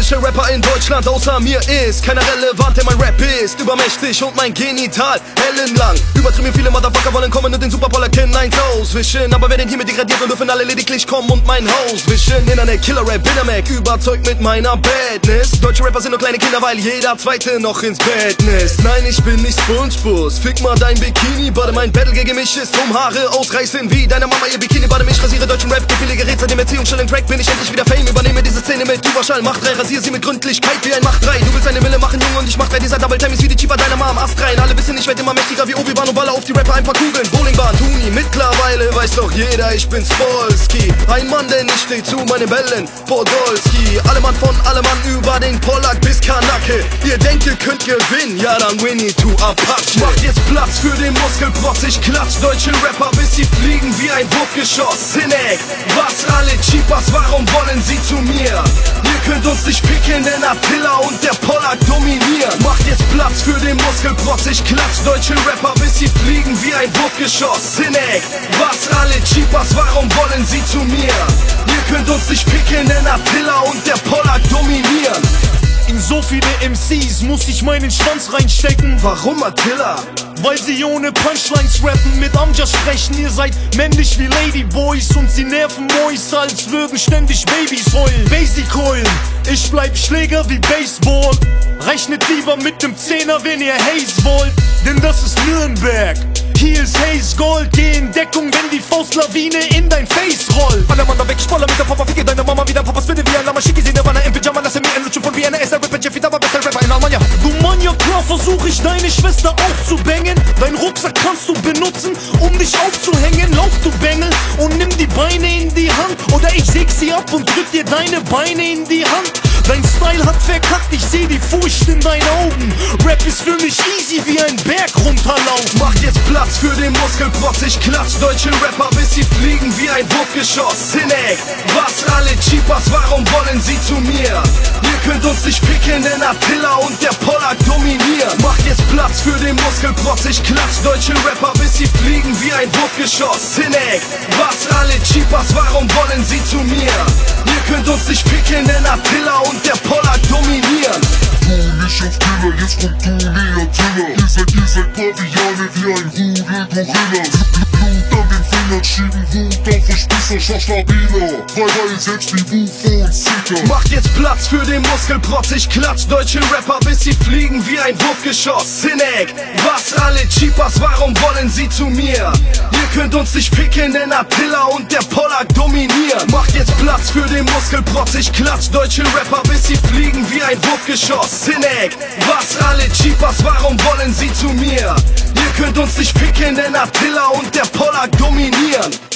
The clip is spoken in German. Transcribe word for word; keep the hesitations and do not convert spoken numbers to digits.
deutsche Rapper in Deutschland außer mir ist keiner relevant, denn mein Rap ist übermächtig und mein Genital ellenlang. Übertrieben viele Motherfucker wollen kommen und den Superpoller kennen eins auswischen, aber werden hiermit degradiert und dürfen alle lediglich kommen und mein Haus wischen. Internet, Killer-Rap, Binnermac, überzeugt mit meiner Badness. Deutsche Rapper sind nur kleine Kinder, weil jeder Zweite noch ins Bett nisst. Nein, ich bin nicht Spongebob, fick mal dein Bikini, Bade. Mein Battle gegen mich ist um Haare ausreißen wie deine Mama ihr Bikini, Bade. Ich rasiere deutschen Rap, viele Gerät seit dem Erziehungsstellen Track bin ich endlich wieder Fame. Übernehme diese Szene mit Überschall, Macht drei, rasiere sie mit Gründlichkeit wie ein Macht drei. Du willst eine Mille machen, Junge, und ich mach drei. Dieser Double Time ist wie die Cheaper deiner Mom, Ast rein. Alle wissen, ich werd immer mächtiger wie Obi-Wan und baller auf die Rapper ein paar Kugeln. Bowlingbahn, Tuni, mittlerweile weiß doch jeder, ich bin Spolsky. Ein Mann, denn ich steh zu meinen Bällen, Podolski. Alle Mann von alle Mann über den Pollack bis Kanake. Ihr denkt, ihr könnt gewinnen, ja dann Winnie to Apache. Macht jetzt Platz für den Muskelprotz, ich klatsch deutsche Rapper, bis sie fliegen wie ein Wurfgeschoss. Sinek, was alle Cheapers, warum wollen sie zu mir? Ihr könnt uns nicht picken, denn Attila und der Pollack dominieren. Macht jetzt Platz für den Muskelprotz, ich klatsch deutsche Rapper, bis sie fliegen wie ein Wurfgeschoss. Sinek, was alle Cheapers, warum wollen sie zu mir? Ihr könnt uns nicht picken, denn Attila und der Pollack dominieren. In so viele M Cs muss ich meinen Schwanz reinstecken. Warum, Attila? Weil sie ohne Punchlines rappen, mit Amjad sprechen. Ihr seid männlich wie Ladyboys und sie nerven Mois, als würden ständig Babys heulen. Basic heulen, ich bleib Schläger wie Baseball. Rechnet lieber mit dem Zehner, wenn ihr Haze wollt, denn das ist Nürnberg. Hier ist Haze Gold, geh in Deckung, wenn die Faustlawine in dein Face rollt. Alle Mann da weg, Spoiler mit der Papa, ficke deine Mama wieder. Papas bitte wie ein Lama, schicke sie Nirvana im Pyjama, lasse mir entlutschen von Vienna. S R Rapper, Jeffy, aber bester Rapper in Almania. Du Maniak, klar versuch ich deine Schwester aufzubangen. Dein Rucksack kannst du benutzen, um dich aufzuhängen. Lauf du Bengel und nimm die Beine in die Hand, oder ich säg sie ab und drück dir deine Beine in die Hand. Dein Style hat verkackt, ich seh die Furcht in deinen Augen. Rap ist für mich easy wie ein Berg runterlaufen. Macht jetzt Platz für den Muskelprotz, ich klatsch deutsche Rapper, bis sie fliegen wie ein Wurfgeschoss. Sinek, was alle Cheapers, warum wollen sie zu mir? Ihr könnt uns nicht picken, denn Attila und der Pollack dominieren. Macht jetzt Platz für den Muskelprotz, ich klatsch deutsche Rapper, bis sie fliegen wie ein Wurfgeschoss. Sinek, was alle Cheapers, warum wollen sie zu mir? Ihr könnt uns nicht picken, denn Attila und der Pollack dominieren. Du nicht auf Killer, jetzt kommt du näher, Tiller. Ihr seid, ihr seid Paviane wie ein Rudel Gorillas. Blut an den Fingern schieben, Wut auf den Spießer, schau stabiler. Weil, weil selbst die Bufo und Zicker. Macht jetzt Platz für den Muskelprotz, ich klatsch deutsche Rapper, bis sie fliegen wie ein Wurfgeschoss. Sinek, was alle Cheapers, warum wollen sie zu mir? Ihr könnt uns nicht picken, denn Attila und der Pollack dominieren. Macht jetzt Platz für den Muskelprotz, ich klatsch deutsche Rapper, bis sie fliegen wie ein Wurfgeschoss. Sinek, was alle Cheapers, warum wollen sie zu mir? Ihr könnt uns nicht picken, denn Attila und der Pollack dominieren.